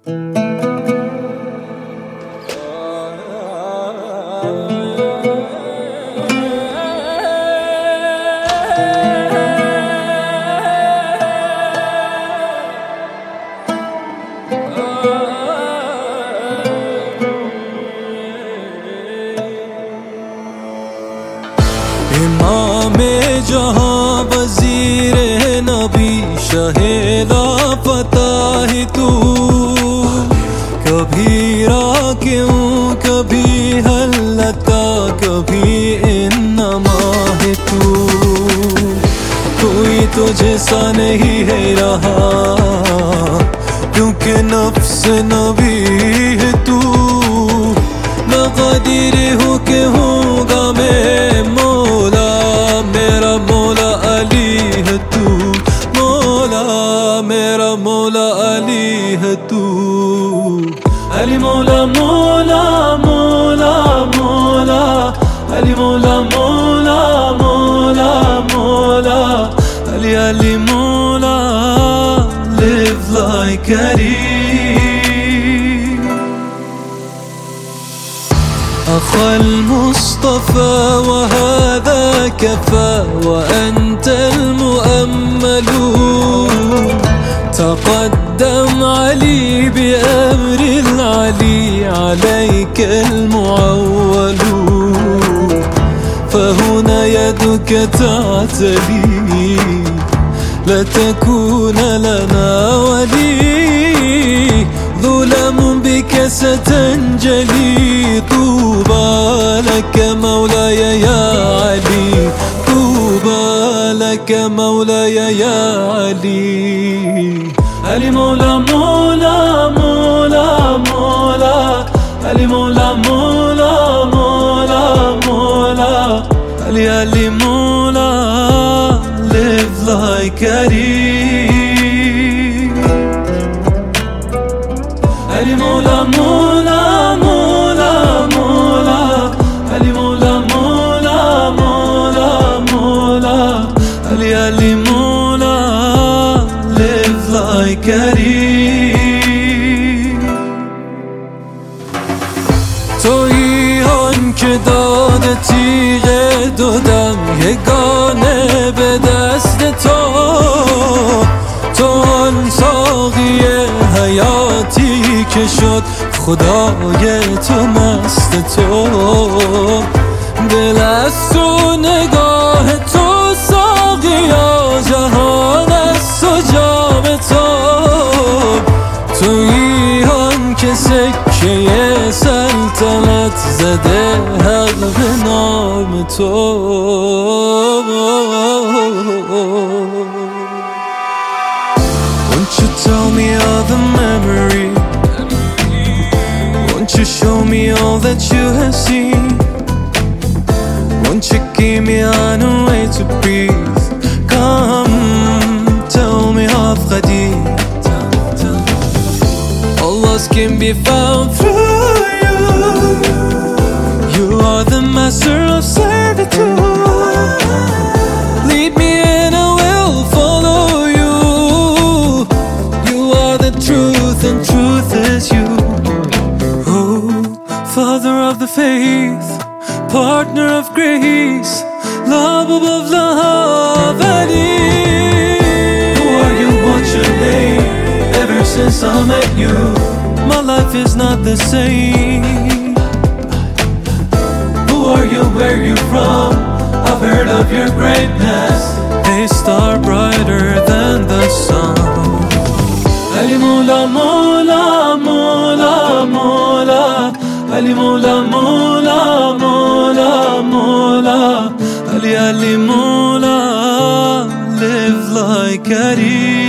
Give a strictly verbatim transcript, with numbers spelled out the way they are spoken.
امام جهان وزیر نبی شاہ لافتہ ہے تو کبھی راکع ہوں کبھی حلتا کبھی انما ہے تو کوئی تجھے سا نہیں ہے رہا کیونکہ نفس نبی ہے تو میں قادر ہوں کہ ہوں گا میں مولا میرا مولا علی ہے تو مولا میرا مولا علی ہے تو علی مولا مولا مولا مولا علی مولا مولا مولا مولا علی علی مولا live like Ali أخا المصطفى وهذا كفى وأنت المؤمل تقدم علي بأمر العلي عليك المعول فهنا يدك تعتلي لتكون لنا ولي ظلم بك ستنجلي طوبى لك مولاي يا علي طوبى لك مولاي يا علي علي مولا مولا مولا مولا علي مولا مولا مولا مولا علي علي مولا live like Ali Ali مولا مولا مولا مولا Ali مولا مولا مولا مولا Ali Ali مولا live like Ali تویی آن که داده تیغ دو دم یگانه به دست تو تو آن ساقی حیاتی که شد خدای تو مست تو دل از تو نگاه تو ساقیا جهان از تو جام تو تویی آن که سکه سلطنت زده حق به نام تو Won't you tell me all the memory Won't you show me all that you have seen Won't you give me on a way to breathe Come tell me half qadim All lost can be found through you You are the master of servitude Lead me and I will follow you You are the truth and truth is you Oh, Father of the faith Partner of grace Love above love Ali Who are you, what's your name Ever since I met you My life is not the same Who are you, where you from I've heard of your greatness A star brighter than the sun Ali Mola Mola Mola Mola Ali Mola Mola Mola Mola Ali Ali Mola Live like Ali